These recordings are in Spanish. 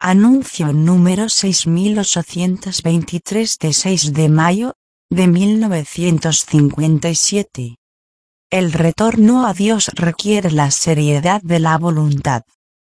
Anuncio número 6823 de 6 de mayo, de 1957. El retorno a Dios requiere la seriedad de la voluntad.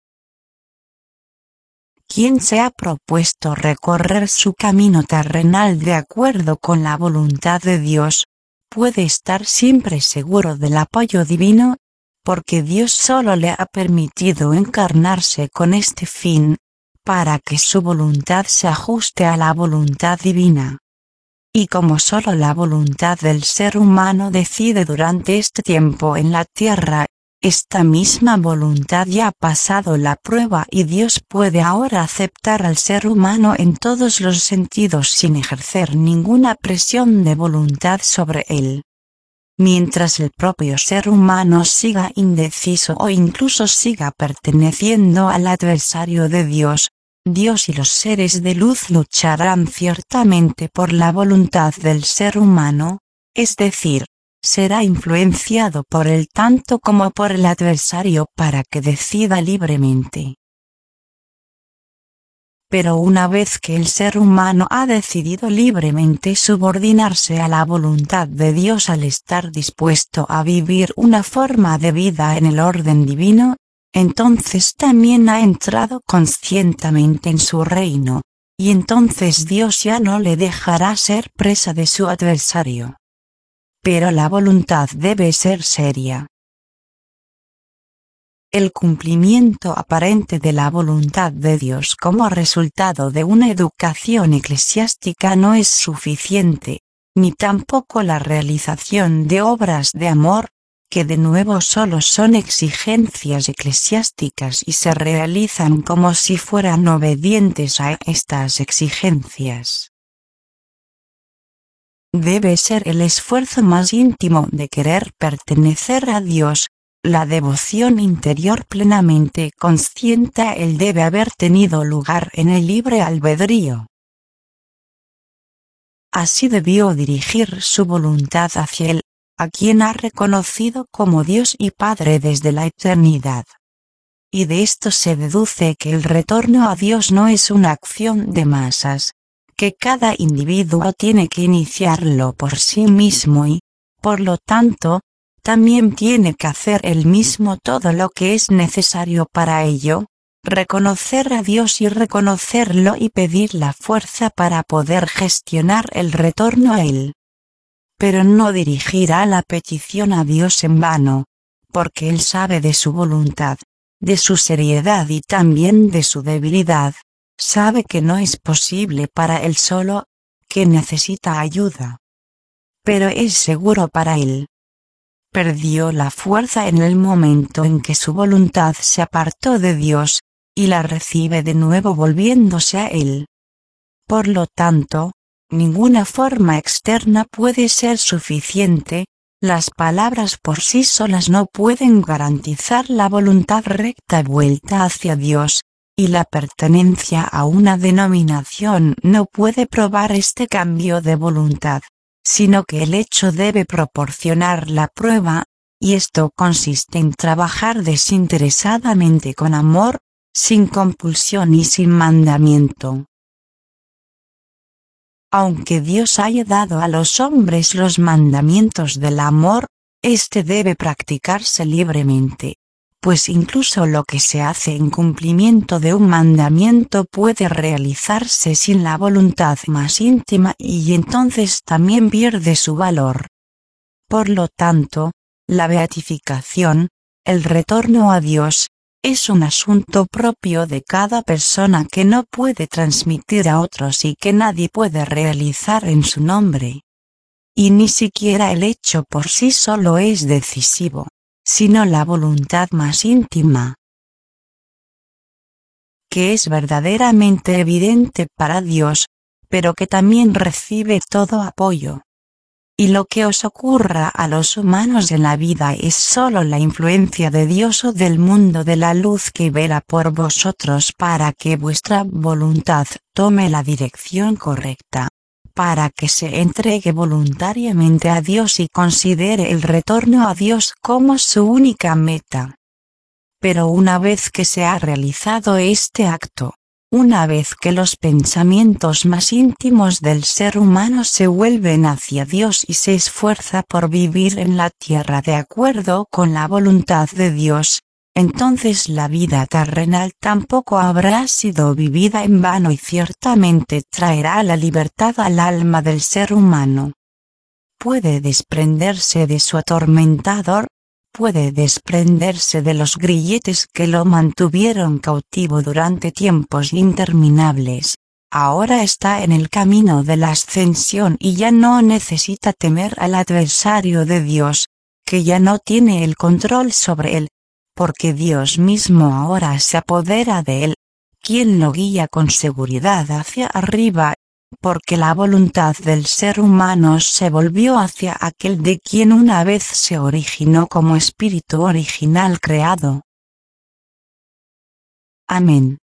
Quien se ha propuesto recorrer su camino terrenal de acuerdo con la voluntad de Dios, puede estar siempre seguro del apoyo divino, porque Dios solo le ha permitido encarnarse con este fin, para que su voluntad se ajuste a la voluntad divina. Y como solo la voluntad del ser humano decide durante este tiempo en la tierra, esta misma voluntad ya ha pasado la prueba y Dios puede ahora aceptar al ser humano en todos los sentidos sin ejercer ninguna presión de voluntad sobre él. Mientras el propio ser humano siga indeciso o incluso siga perteneciendo al adversario de Dios, Dios y los seres de luz lucharán ciertamente por la voluntad del ser humano, es decir, será influenciado por él tanto como por el adversario para que decida libremente. Pero una vez que el ser humano ha decidido libremente subordinarse a la voluntad de Dios al estar dispuesto a vivir una forma de vida en el orden divino, entonces también ha entrado conscientemente en su reino, y entonces Dios ya no le dejará ser presa de su adversario. Pero la voluntad debe ser seria. El cumplimiento aparente de la voluntad de Dios como resultado de una educación eclesiástica no es suficiente, ni tampoco la realización de obras de amor, que de nuevo solo son exigencias eclesiásticas y se realizan como si fueran obedientes a estas exigencias. Debe ser el esfuerzo más íntimo de querer pertenecer a Dios, la devoción interior plenamente consciente. Él debe haber tenido lugar en el libre albedrío. Así debió dirigir su voluntad hacia Él, a quien ha reconocido como Dios y Padre desde la eternidad. Y de esto se deduce que el retorno a Dios no es una acción de masas, que cada individuo tiene que iniciarlo por sí mismo y, por lo tanto, también tiene que hacer él mismo todo lo que es necesario para ello, reconocer a Dios y reconocerlo y pedir la fuerza para poder gestionar el retorno a Él. Pero no dirigirá la petición a Dios en vano, porque Él sabe de su voluntad, de su seriedad y también de su debilidad, sabe que no es posible para Él solo, que necesita ayuda. Pero es seguro para Él. Perdió la fuerza en el momento en que su voluntad se apartó de Dios, y la recibe de nuevo volviéndose a Él. Por lo tanto, ninguna forma externa puede ser suficiente, las palabras por sí solas no pueden garantizar la voluntad recta vuelta hacia Dios, y la pertenencia a una denominación no puede probar este cambio de voluntad, sino que el hecho debe proporcionar la prueba, y esto consiste en trabajar desinteresadamente con amor, sin compulsión y sin mandamiento. Aunque Dios haya dado a los hombres los mandamientos del amor, este debe practicarse libremente, pues incluso lo que se hace en cumplimiento de un mandamiento puede realizarse sin la voluntad más íntima y entonces también pierde su valor. Por lo tanto, la beatificación, el retorno a Dios, es un asunto propio de cada persona que no puede transmitir a otros y que nadie puede realizar en su nombre. Y ni siquiera el hecho por sí solo es decisivo, sino la voluntad más íntima, que es verdaderamente evidente para Dios, pero que también recibe todo apoyo. Y lo que os ocurra a los humanos en la vida es solo la influencia de Dios o del mundo de la luz que vela por vosotros para que vuestra voluntad tome la dirección correcta, para que se entregue voluntariamente a Dios y considere el retorno a Dios como su única meta. Pero una vez que se ha realizado este acto, Una vez que los pensamientos más íntimos del ser humano se vuelven hacia Dios y se esfuerza por vivir en la tierra de acuerdo con la voluntad de Dios, entonces la vida terrenal tampoco habrá sido vivida en vano y ciertamente traerá la libertad al alma del ser humano. Puede desprenderse de su atormentador, puede desprenderse de los grilletes que lo mantuvieron cautivo durante tiempos interminables. Ahora está en el camino de la ascensión y ya no necesita temer al adversario de Dios, que ya no tiene el control sobre él, porque Dios mismo ahora se apodera de él, quien lo guía con seguridad hacia arriba, porque la voluntad del ser humano se volvió hacia aquel de quien una vez se originó como espíritu original creado. Amén.